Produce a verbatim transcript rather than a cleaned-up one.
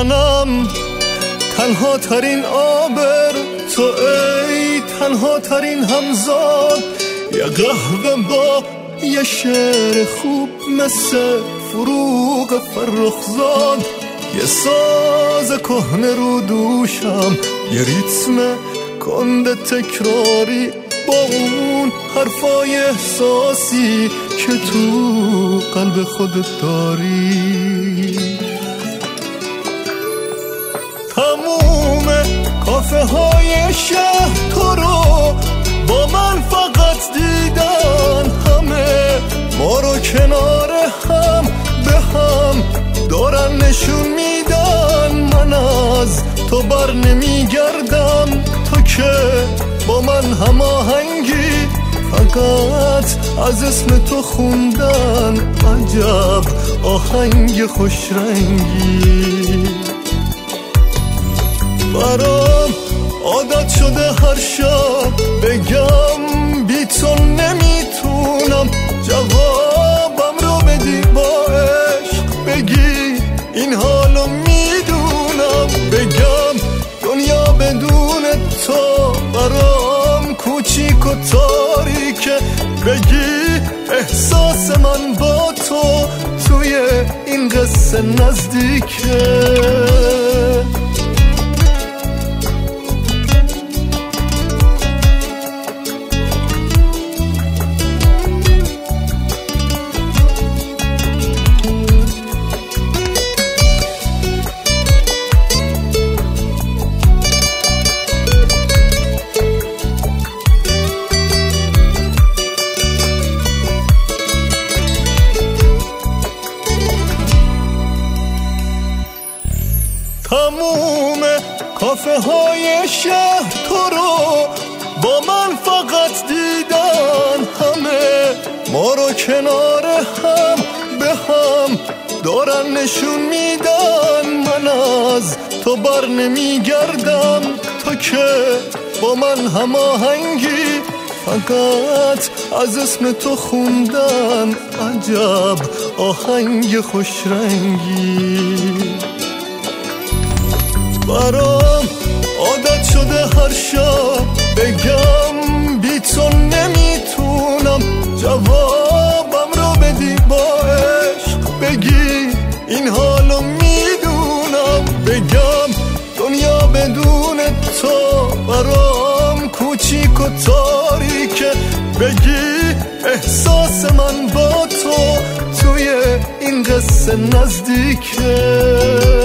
منم تنها ترین آبر تو ای تنها ترین همزاد، یه قهوه با یه شعر خوب مثل فروغ فرخزاد، یه ساز کهنه رو دوشم، یه ریتم کنده تکراری با اون حرفای احساسی که تو قلب خودت داری. تموم کافه های شهر تو رو با من فقط دیدن، همه ما رو کنار هم به هم دارن نشون میدن. من از تو بر نمیگردم تا که با من هماهنگی، فقط از اسم تو خوندن عجب آهنگ خوشرنگی. برام عادت شده هر شب بگم بی تو نمیتونم، جوابم رو بدی با عشق بگی این حالو میدونم، بگم دنیا بدون تو برام کوچیک و تاریکه، بگی احساس من با تو توی این قصه نزدیکه. تموم کافه های شهر تو رو با من فقط دیدن، همه ما رو کنار هم به هم دارن نشون میدن. من از تو بر نمیگردم تا که با من هماهنگی، فقط از اسم تو خوندن عجب آهنگ خوشرنگی. برام عادت شده هر شب بگم بی تو نمیتونم، جوابم رو بدی با عشق بگی این حالو میدونم، بگم دنیا بدون تو برام کوچیک و تاریکه، بگی احساس من با تو توی این قصه نزدیکه.